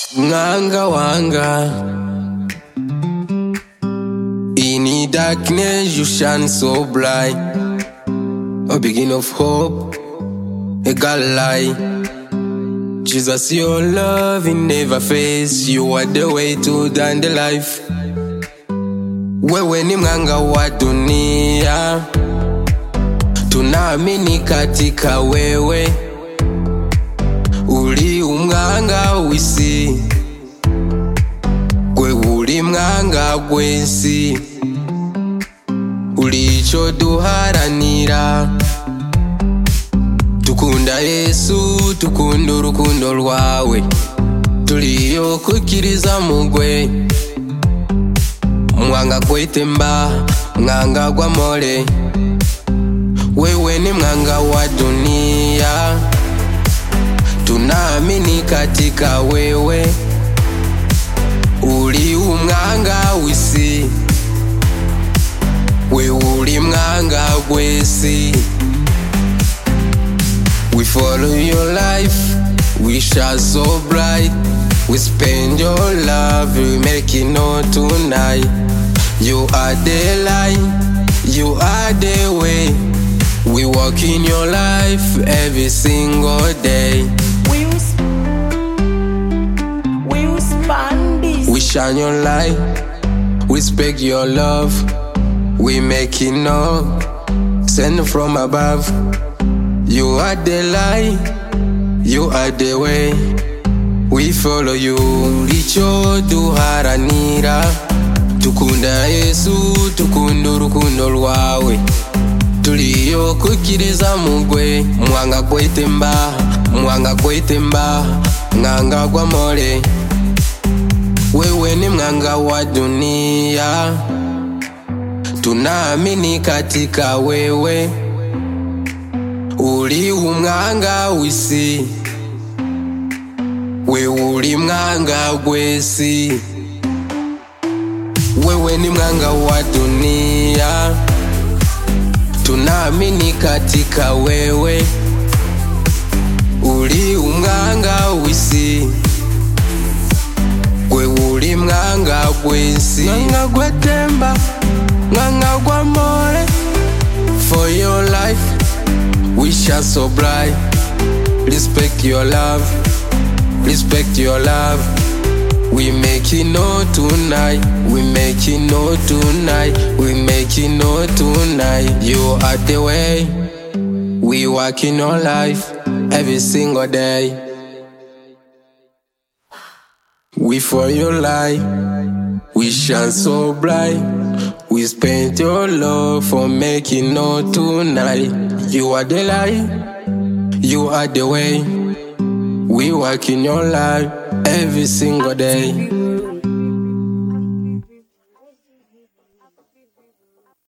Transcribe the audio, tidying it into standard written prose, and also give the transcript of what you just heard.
Nganga wanga, in the darkness you shine so bright. A beginning of hope, a God light. Jesus, your love it never fades. You are the way to the life. Wewe ni mganga wa dunia, tunaamini katika wewe. Uli umganga w'isi, gwe uli mganga w'ensi. Uli ico duharanira, tukunda Yesu, tukunda urukundo rwawe. Tuliyo kukiriza mugwe, mwanga kwetemba, mwanga gwa mole. Wewe ni mwanga wa dunia, tunaamini katika wewe. Uli umwanga w'isi, wewe uli mwanga w'ensi. We follow your life, we shine so bright. We spend your love, we make it known tonight. You are the light, you are the way. We walk in your life every single day. We shine your light, we speak your love. We make it known, send from above. You are the light, you are the way. We follow you, licho duharanira. Tukunda Yesu, tukunda urukundo rwawe. Tuliyo kukiriza mugwe, mwanga kwetemba, mwanga kwetemba, mwanga gwa mole. Wewe ni mwanga wa dunia, tunaamini katika wewe. Uli umwanga w'isi, wewe uli mwanga w'ensi. Wewe ni mwanga wa dunia, tunaamini katika wewe. Uli umwanga w'isi, wewe uli mwanga w'ensi. Mwanga gwetemba, mwanga gwa mole. For your life we shine so bright. Respect your love, respect your love. We make it known tonight, we make it known tonight, we make it known tonight. You are the way, we walk in your life every single day. We for your life, we shine so bright. We spend your love for making known tonight. You are the light, you are the way. We walk in your life every single day.